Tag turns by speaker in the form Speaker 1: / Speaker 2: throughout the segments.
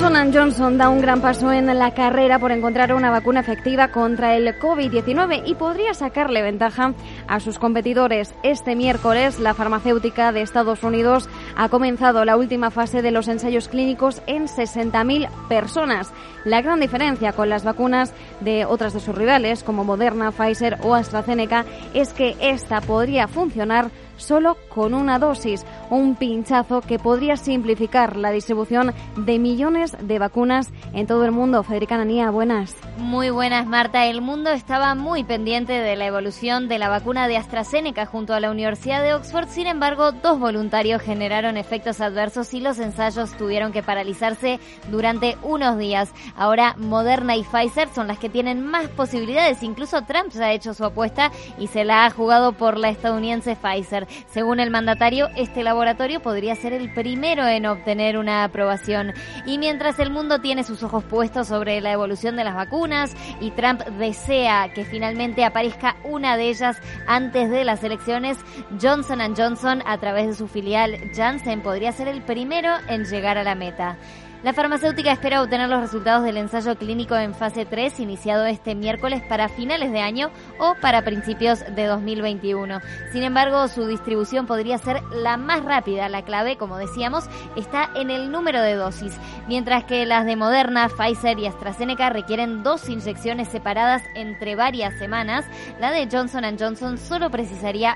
Speaker 1: Johnson & Johnson da un gran paso en la carrera por encontrar una vacuna efectiva contra el COVID-19 y podría sacarle ventaja a sus competidores. Este miércoles, la farmacéutica de Estados Unidos ha comenzado la última fase de los ensayos clínicos en 60.000 personas. La gran diferencia con las vacunas de otras de sus rivales, como Moderna, Pfizer o AstraZeneca, es que esta podría funcionar solo con una dosis, un pinchazo que podría simplificar la distribución de millones de vacunas en todo el mundo. Federica Nanía, buenas.
Speaker 2: Muy buenas, Marta. El mundo estaba muy pendiente de la evolución de la vacuna de AstraZeneca junto a la Universidad de Oxford. Sin embargo, 2 voluntarios generaron efectos adversos y los ensayos tuvieron que paralizarse durante unos días. Ahora Moderna y Pfizer son las que tienen más posibilidades. Incluso Trump ya ha hecho su apuesta y se la ha jugado por la estadounidense Pfizer. Según el mandatario, este laboratorio podría ser el primero en obtener una aprobación. Y mientras el mundo tiene sus ojos puestos sobre la evolución de las vacunas y Trump desea que finalmente aparezca una de ellas antes de las elecciones, Johnson & Johnson, a través de su filial Janssen, podría ser el primero en llegar a la meta. La farmacéutica espera obtener los resultados del ensayo clínico en fase 3, iniciado este miércoles, para finales de año o para principios de 2021. Sin embargo, su distribución podría ser la más rápida. La clave, como decíamos, está en el número de dosis. Mientras que las de Moderna, Pfizer y AstraZeneca requieren 2 inyecciones separadas entre varias semanas, la de Johnson & Johnson solo precisaría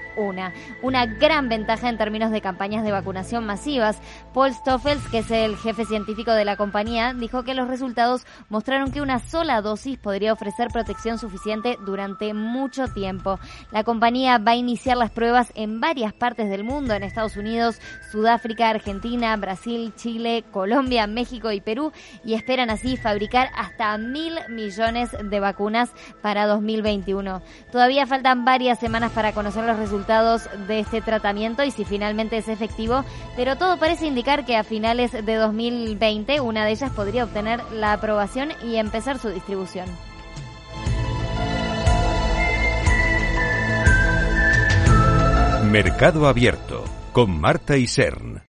Speaker 2: una gran ventaja en términos de campañas de vacunación masivas. Paul Stoffels, que es el jefe científico de la compañía, dijo que los resultados mostraron que una sola dosis podría ofrecer protección suficiente durante mucho tiempo. La compañía va a iniciar las pruebas en varias partes del mundo, en Estados Unidos, Sudáfrica, Argentina, Brasil, Chile, Colombia, México y Perú, y esperan así fabricar hasta 1.000 millones de vacunas para 2021. Todavía faltan varias semanas para conocer los resultados de este tratamiento y si finalmente es efectivo, pero todo parece indicar que a finales de 2020 una de ellas podría obtener la aprobación y empezar su distribución.
Speaker 3: Mercado Abierto con Marta Isern.